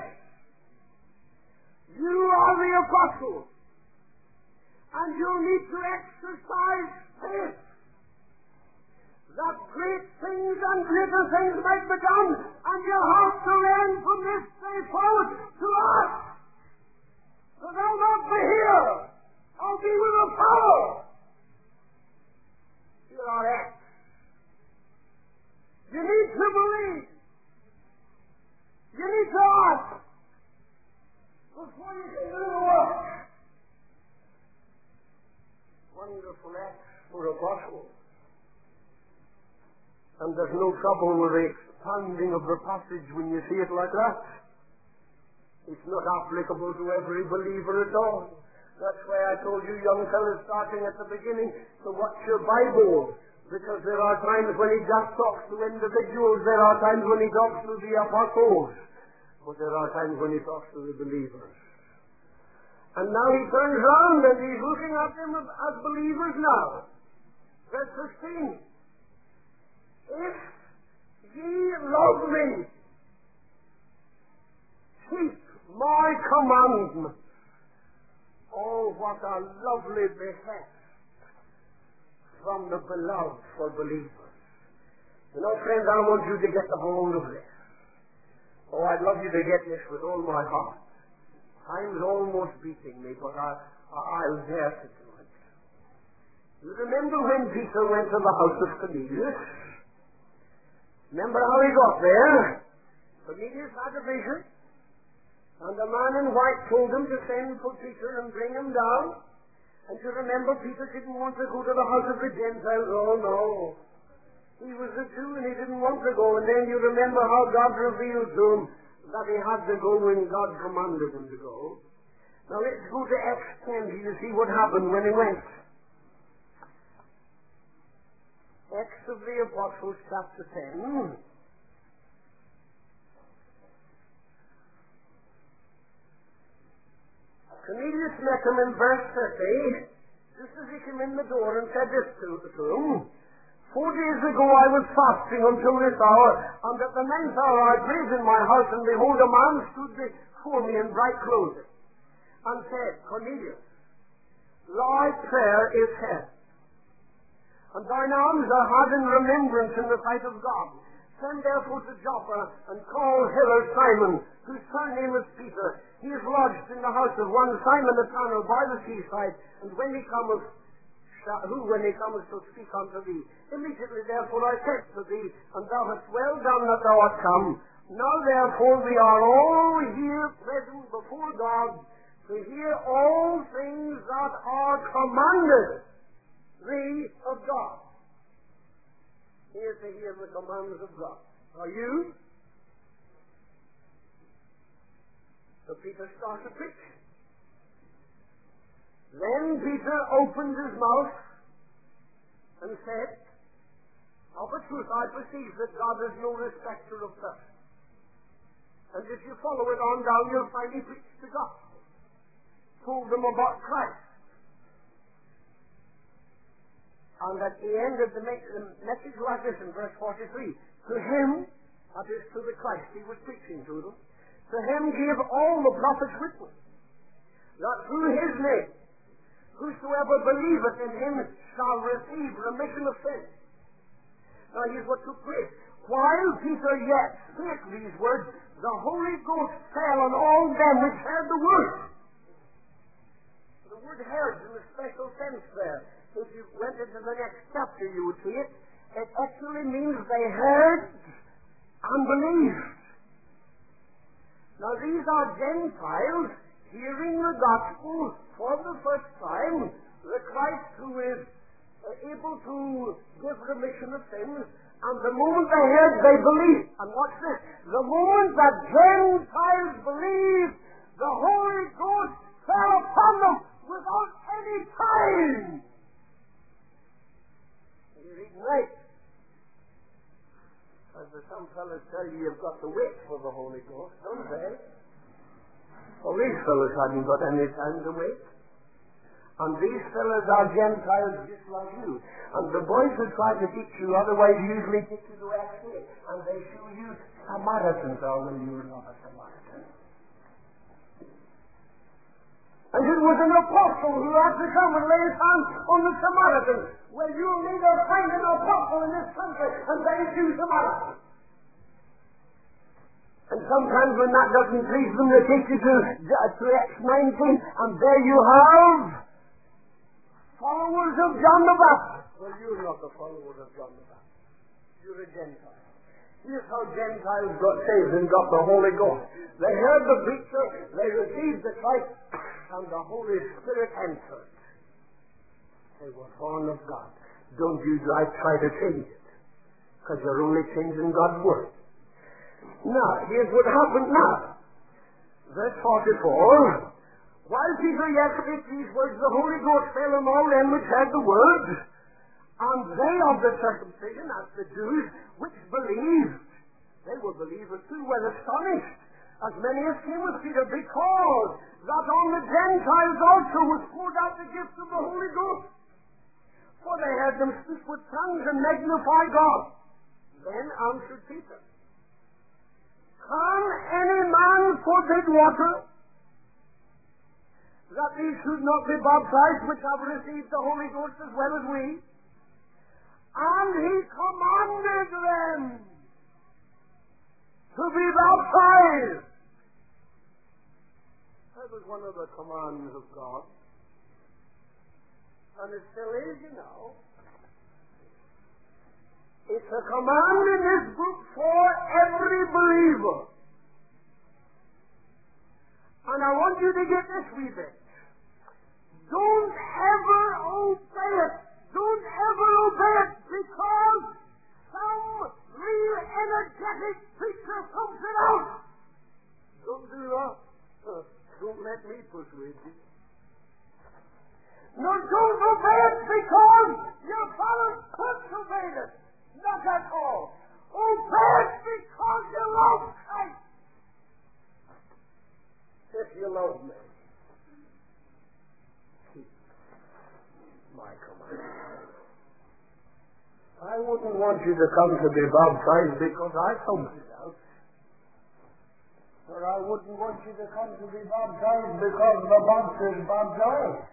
You are the apostles, and you need to exercise faith that great things and greater things might be done, and you have to learn from this day forward to ask. So thou not be here, I'll be with the power. Here are acts. You need to believe. You need to ask before you can do the work. Wonderful acts for apostles. And there's no trouble with the expounding of the passage when you see it like that. It's not applicable to every believer at all. That's why I told you young fellas starting at the beginning to watch your Bible. Because there are times when he just talks to individuals, there are times when he talks to the apostles, but there are times when he talks to the believers. And now he turns around and he's looking at them as believers now. Verse 15. If ye love me, keep my commandments. Oh, what a lovely behest from the beloved for believers. You know, friends, I want you to get the hold of this. Oh, I'd love you to get this with all my heart. Time's almost beating me, but I'll dare to do it. You remember when Peter went to the house of Cornelius? Remember how he got there? Cornelius had a vision, and the man in white told him to send for Peter and bring him down. And you remember Peter didn't want to go to the house of the Gentiles. Oh, no. He was a Jew and he didn't want to go. And then you remember how God revealed to him that he had to go when God commanded him to go. Now let's go to Acts 10. Do you see what happened when he went? Acts of the Apostles, chapter 10. Cornelius met him in verse 30. Do just as he came in the door and said this to him, 4 days ago I was fasting until this hour, and at the 9th hour I prayed in my house, and behold, a man stood before me in bright clothing, and said, Cornelius, thy prayer is heard, and thine alms are had in remembrance in the sight of God. Send therefore to Joppa, and call hither Simon, whose surname is Peter. He is lodged in the house of one Simon the tanner by the seaside, and when he cometh to speak unto thee. Immediately therefore I said to thee, and thou hast well done that thou art come. Now therefore we are all here present before God to hear all things that are commanded thee of God. Here to hear the commands of God. Are you? So Peter started preaching. Then Peter opened his mouth and said, of a truth I perceive that God is no respecter of persons. And if you follow it on down, you'll find he preached the gospel. Told them about Christ. And at the end of the message like this in verse 43, to him, that is to the Christ he was preaching to them, to him gave all the prophets witness, that through his name, whosoever believeth in him shall receive remission of sins. Now here's what took place. While Peter yet spake these words, the Holy Ghost fell on all them which heard the word. The word heard in a special sense there. If you went into the next chapter, you would see it. It actually means they heard and believed. Now these are Gentiles hearing the gospel for the first time, the Christ who is able to give remission of sins, and the moment they heard, they believed. And watch this. The moment that Gentiles believed, the Holy Ghost fell upon them without any time. You're eating right. As some fellas tell you, you've got to wait for the Holy Ghost, don't they? Well, these fellas hadn't got any time to wait. And these fellas are Gentiles just like you. And the boys who try to teach you otherwise usually take you to Acts 8, and they show you Samaritans. Oh, well, you're not a Samaritan. And it was an apostle who had to come and lay his hands on the Samaritans. Well, you'll neither find an apostle in this country and very few Samaritans. And sometimes when that doesn't please them, they take you to Acts 19, and there you have followers of John the Baptist. Well, you're not the followers of John the Baptist. You're a Gentile. Here's how Gentiles got saved and got the Holy Ghost. They heard the preacher, they received the Christ, and the Holy Spirit answered. They were born of God. Don't you try to change it, because you're only changing God's Word. Now, here's what happened now. Verse 44. While Peter yet spake these words, the Holy Ghost fell on all them which heard the word, and they of the circumcision, as the Jews, which believed, they were believers too, were astonished, as many as came with Peter, because that on the Gentiles also was poured out the gift of the Holy Ghost. For they heard them speak with tongues and magnify God. Then answered Peter, can any man forbid water, that these should not be baptized, which have received the Holy Ghost as well as we? And he commanded them to be baptized. That was one of the commands of God. And it still is, you know. It's a command in this book for every believer. And I want you to get this wee bit. Don't ever obey it. Don't ever obey it because some real energetic preacher pumps it out. Don't do that. Don't let me persuade you. No, don't obey it because your father couldn't obey it. Not at all. Obey it because you love Christ. If you love me. my command. I wouldn't want you to come to be baptized because I told you that. Or I wouldn't want you to come to be baptized because the Baptist baptized.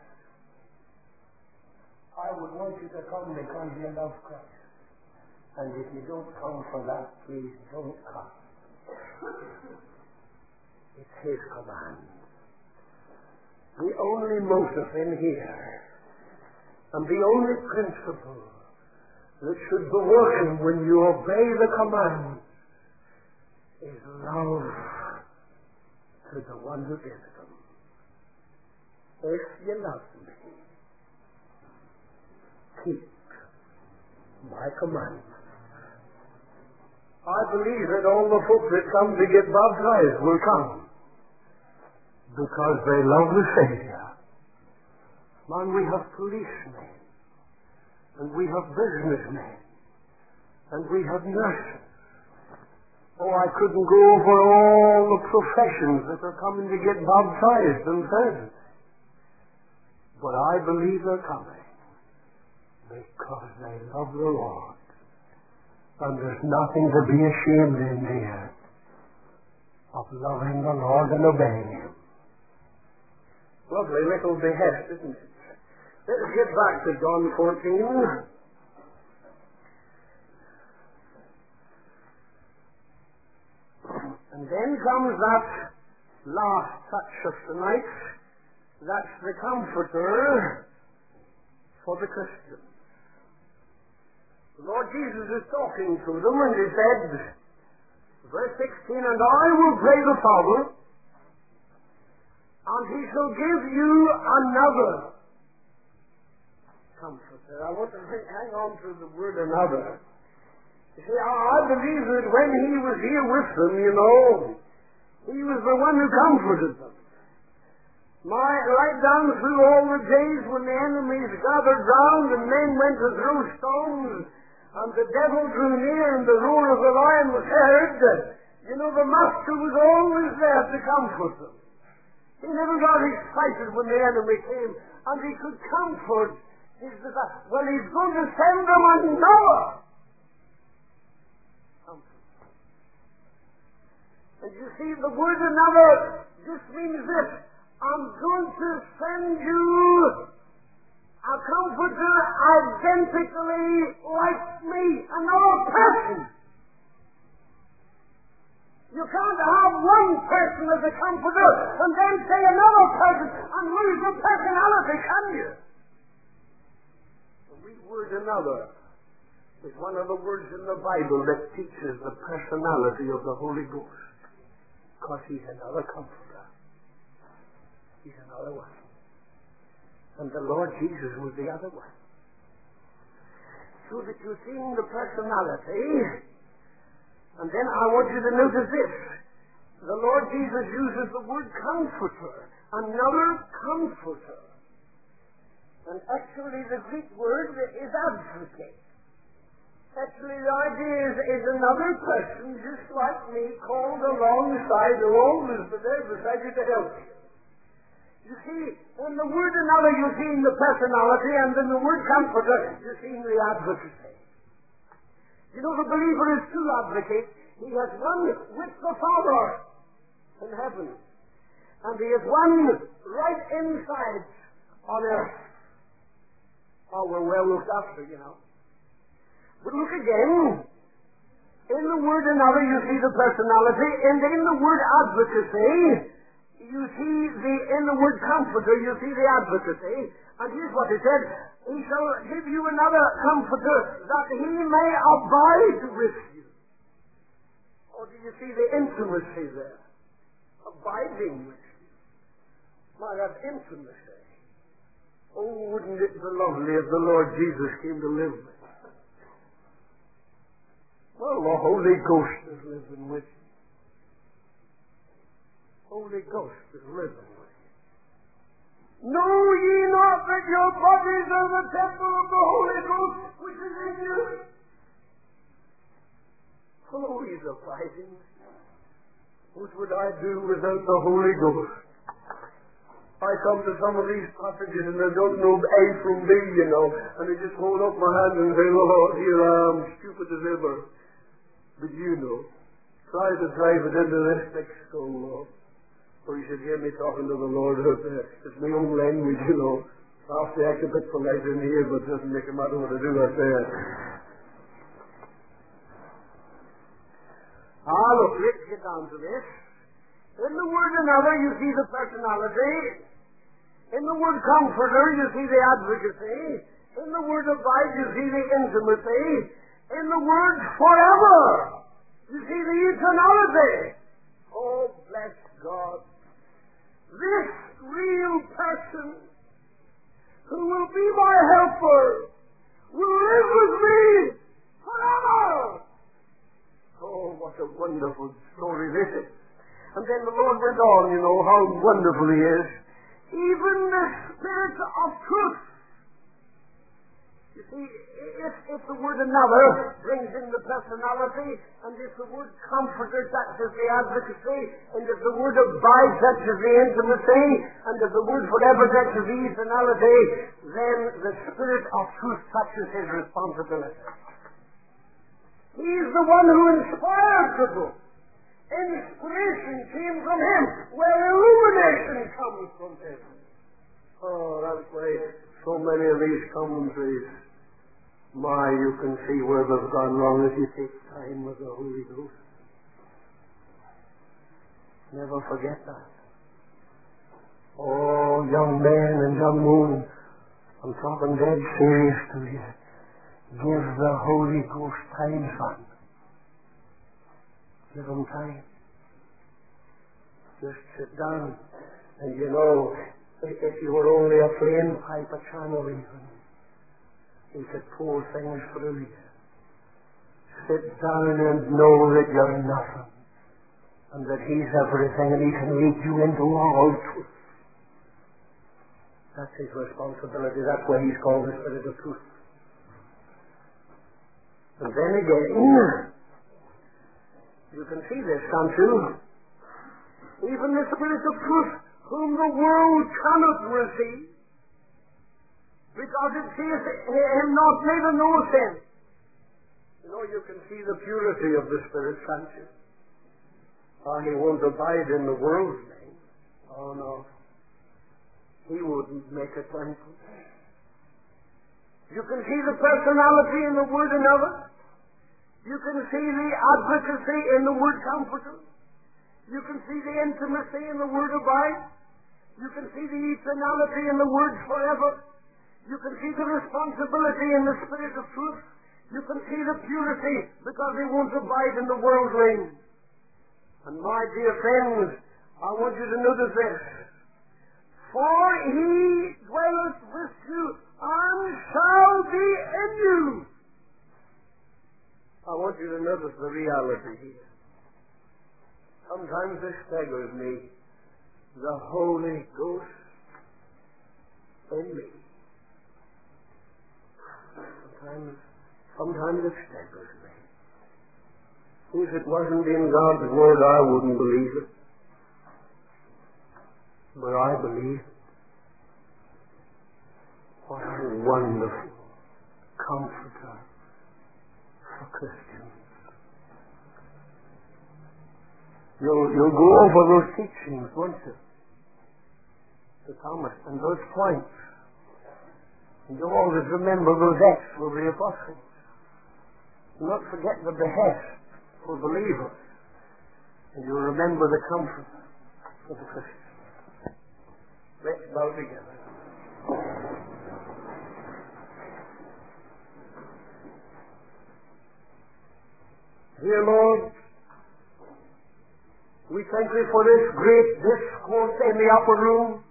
I would want you to come because you love Christ. And if you don't come for that, please don't come. It's His command. The only motive in here, and the only principle that should be working when you obey the command, is love to the one who gives them. If you love me, keep my commandments. I believe that all the folk that come to get baptized will come because they love the Savior. Man, we have policemen, and we have businessmen, and we have nurses. Oh, I couldn't go over all the professions that are coming to get baptized and fed. But I believe they're coming because they love the Lord. And there's nothing to be ashamed in here of loving the Lord and obeying Him. Lovely little behest, isn't it? Let's get back to John 14. And then comes that last touch of tonight. That's the Comforter for the Christian. The Lord Jesus is talking to them, and He said, verse 16, and I will pray the Father, and He shall give you another Comforter. I want to hang on to the word another. You see, I believe that when He was here with them, He was the one who comforted them. Right down through all the days when the enemies gathered round and men went to throw stones, and the devil drew near and the roar of the lion was heard, the Master was always there to comfort them. He never got excited when the enemy came, and He could comfort his disciples. Well, He's going to send them another comfort. And you see, the word another just means this: I'm going to send you a comforter identically like me, another person. You can't have one person as a comforter and then say another person and lose the personality, can you? The wee word another is one of the words in the Bible that teaches the personality of the Holy Ghost, because He's another comforter. He's another one. And the Lord Jesus was the other one. So that you're seeing the personality. And then I want you to notice this. The Lord Jesus uses the word comforter. Another comforter. And actually the Greek word is advocate. Actually the idea is another person just like me called alongside, who always be there beside you to help you. You see, in the word another, you're seeing the personality, and in the word comforter, you're seeing the advocacy. The believer is two advocates. He has one with the Father in heaven, and he has one right inside on earth. Oh, we're well looked after, But look again. In the word another, you see the personality, and in the word advocacy, you see in the word comforter, you see the advocacy. And here's what He said: He shall give you another comforter, that He may abide with you. Or do you see the intimacy there? Abiding with you. My, that's intimacy. Oh, wouldn't it be lovely if the Lord Jesus came to live with you? Well, the Holy Ghost is living with you. Holy Ghost is living with you. Know ye not that your bodies are the temple of the Holy Ghost which is in you? Oh, He's abiding. What would I do without the Holy Ghost? I come to some of these passages and I don't know A from B, and I just hold up my hand and say, Lord, here I am, stupid as ever. But try to drive it into this next soul, Lord. Or you should hear me talking to the Lord out there. It's my own language, I have to act a bit polite in here, but it doesn't make a matter what I do out there. Look, let's get down to this. In the word another, you see the personality. In the word comforter, you see the advocacy. In the word abide, you see the intimacy. In the word forever, you see the eternality. Oh, bless God. This real person who will be my helper will live with me forever. Oh, what a wonderful story this is. And then the Lord went on, how wonderful He is. Even the Spirit of truth. You see, if the word another brings in the personality, and if the word comforter touches the advocacy, and if the word abide touches the intimacy, and if the word forever touches the eternality, then the Spirit of truth touches His responsibility. He's the one who inspired the book. Inspiration came from Him, where illumination comes from Him. Oh, that's why so many of these commentaries, you can see where they've gone wrong if you take time with the Holy Ghost. Never forget that. Oh, young men and young women, I'm talking dead serious to you. Give the Holy Ghost time, son. Give Him time. Just sit down. And if you were only a flame pipe, a channel even, He could pour things through you. Sit down and know that you're nothing. And that He's everything, and He can lead you into all truth. That's His responsibility. That's why He's called the Spirit of Truth. And then again, you can see this, can't you? Even the Spirit of Truth, whom the world cannot receive, because it sees Him not made of no sin. You can see the purity of the Spirit, can't you? He won't abide in the world's name. Oh, no. He wouldn't make a temple. You can see the personality in the word another. You can see the advocacy in the word comforter. You can see the intimacy in the word abide. You can see the eternality in the word forever. You can see the responsibility in the Spirit of truth. You can see the purity because He won't abide in the world's reign. And my dear friends, I want you to notice this. For He dwelleth with you and shall be in you. I want you to notice the reality here. Sometimes it staggers me. The Holy Ghost in me. Sometimes it staggers me. If it wasn't in God's Word, I wouldn't believe it. But I believe it. What a wonderful comforter for Christians. You'll go over those teachings, won't you? To Thomas and those points. And you'll always remember those acts for the apostles. Not forget the behest for believers. And you'll remember the comfort for the Christians. Let's bow together. Dear Lord, we thank Thee for this great discourse in the upper room.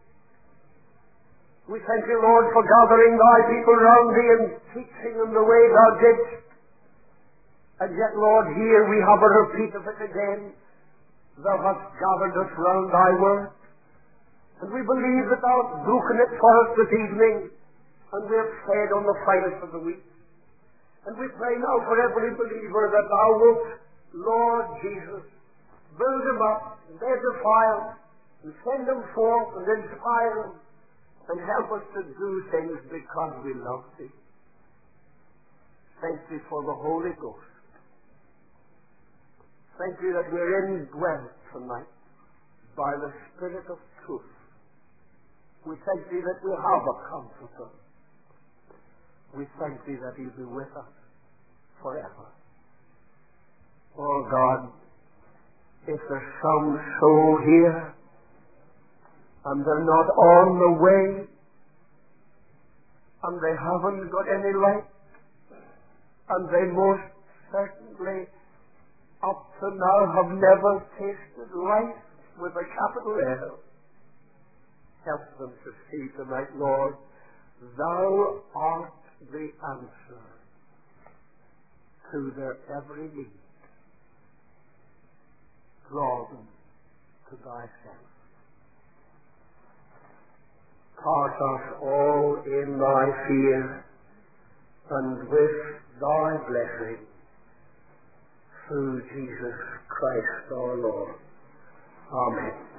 We thank Thee, Lord, for gathering Thy people round Thee and teaching them the way Thou didst. And yet, Lord, here we have a repeat of it again. Thou hast gathered us round Thy word. And we believe that Thou hast broken it for us this evening. And we have fed on the finest of the week. And we pray now for every believer that Thou wilt, Lord Jesus, build them up, edify them, And send them forth and inspire them and help us to do things because we love Thee. Thank Thee for the Holy Ghost. Thank Thee that we're indwelt tonight by the Spirit of truth. We thank Thee that we have a Comforter. We thank Thee that He'll be with us forever. Oh God, if there's some soul here and they're not on the way and they haven't got any light and they most certainly up to now have never tasted life with a capital L, help them to see tonight, Lord, Thou art the answer to their every need. Draw them to Thyself. Part us all in Thy fear and with Thy blessing through Jesus Christ our Lord. Amen.